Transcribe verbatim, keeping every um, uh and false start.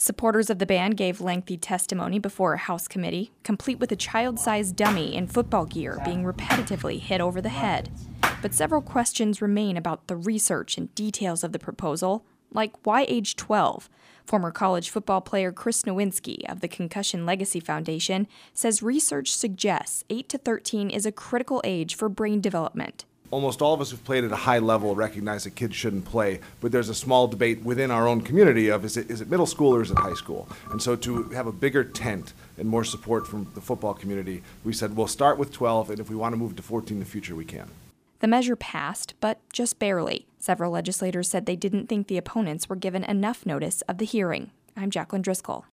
Supporters of the ban gave lengthy testimony before a House committee, complete with a child-sized dummy in football gear being repetitively hit over the head. But several questions remain about the research and details of the proposal, like why age twelve? Former college football player Chris Nowinski of the Concussion Legacy Foundation says research suggests eight to thirteen is a critical age for brain development. Almost all of us who've played at a high level recognize that kids shouldn't play, but there's a small debate within our own community of is it, is it middle school or is it high school? And so to have a bigger tent and more support from the football community, we said we'll start with twelve, and if we want to move to fourteen in the future, we can. The measure passed, but just barely. Several legislators said they didn't think the opponents were given enough notice of the hearing. I'm Jacqueline Driscoll.